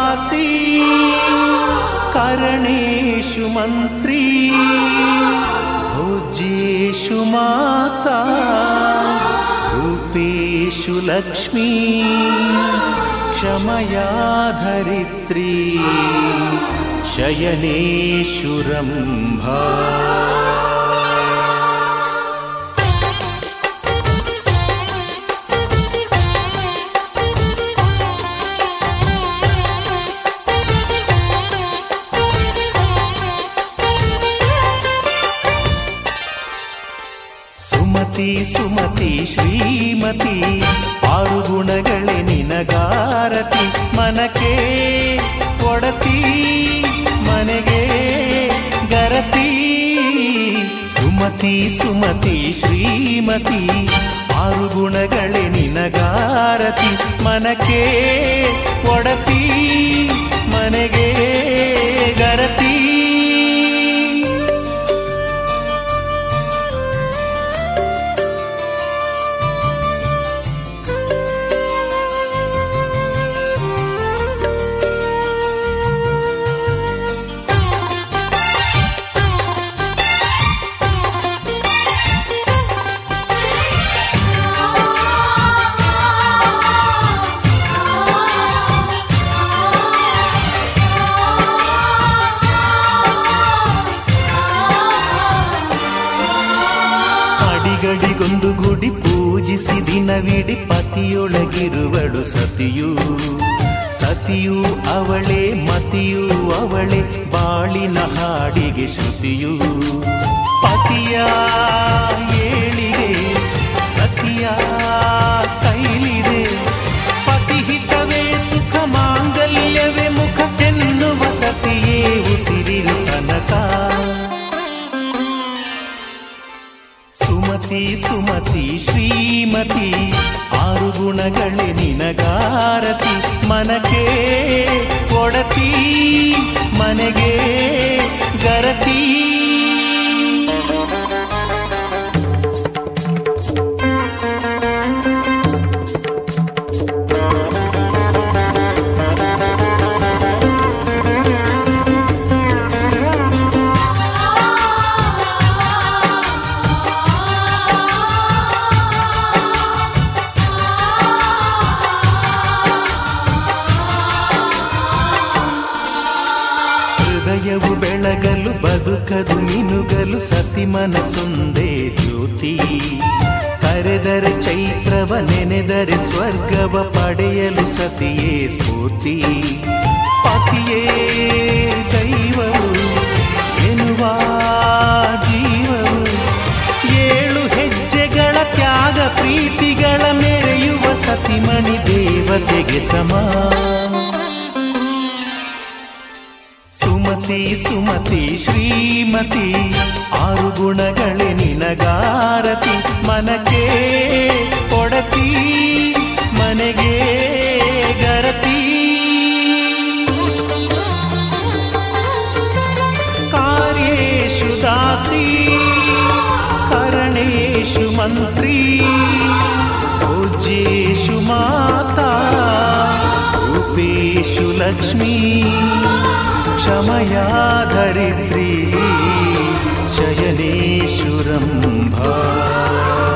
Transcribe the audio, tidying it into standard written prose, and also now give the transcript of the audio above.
दासी करणेषु मन्त्री भोज्येषु माता रूपेषु लक्ष्मी क्षमया धरित्री शयनेषु रम्भा। ಸುಮತಿ ಶ್ರೀಮತಿ ಆರು ಗುಣಗಳೇ ನಿನಗಾರತಿ ಮನಕ್ಕೆ ಕೊಡತಿ ಮನೆಗೆ ಗರತಿ ಸುಮತಿ ಶ್ರೀಮತಿ ಆರು ಗುಣಗಳೇ ನಿನಗಾರತಿ ಮನಕ್ಕೆ ಕೊಡತಿ ಮನೆಗೆ ಗರತಿ ಗಡಿಗೊಂದು ಗುಡಿ ಪೂಜಿಸಿ ದಿನವಿಡಿ ಪತಿಯೊಳಗಿರುವಳು ಸತಿಯೂ ಅವಳೇ ಮತಿಯೂ ಅವಳೇ ಬಾಳಿನ ಹಾಡಿಗೆ ಶ್ರುತಿಯು ಪತಿಯ ಏಳಿಗೆ ಸತಿಯ ಕೈಲಿದೆ ಪತಿಹಿತವೇ ಸುಖ ಮಾಂಗಲ್ಯವೇ ಮುಖಕ್ಕೆನ್ನುವ ಸತಿಯೇ ಉಸಿರಿರು ತನಕ ಸುಮತಿ ಶ್ರೀಮತಿ ಆರು ಗುಣಗಳೇ ನಿನಗಾರತಿ ಮನಕ್ಕೆ ಕೊಡತಿ ಮನೆಗೆ ಗರತಿ ಹೃದಯವು ಬೆಳಗಲು ಬದುಕದು ಮಿನುಗಲು ಸತಿ ಮನಸೊಂದೇ ಜ್ಯೋತಿ ಕರೆದರೆ ಚೈತ್ರವ ನೆನೆದರೆ ಸ್ವರ್ಗವ ಪಡೆಯಲು ಸತಿಯೇ ಸ್ಫೂರ್ತಿ ಪತಿಯೇ ದೈವವು ಎನ್ನುವ ಜೀವವು ಏಳು ಹೆಜ್ಜೆಗಳ ತ್ಯಾಗ ಪ್ರೀತಿಗಳ ಮೆರೆಯುವ ಸತಿಮಣಿ ದೇವತೆಗೆ ಸಮ ಸುಮತಿ ಶ್ರೀಮತಿ ಆರು ಗುಣಗಳೇ ನಿನಗಾರತಿ ಮನಕ್ಕೆ ಕೊಡತಿ ಮನೆಗೆ ಗರತಿ ಕಾರ್ಯೇಷು ದಾಸಿ ಕರಣೇಷು ಮಂತ್ರಿ ಭೋಜ್ಯೇಷು ಮಾತಾ ರೂಪೇಷು ಲಕ್ಷ್ಮೀ क्षमया धरित्री शयनेषु रम्भा।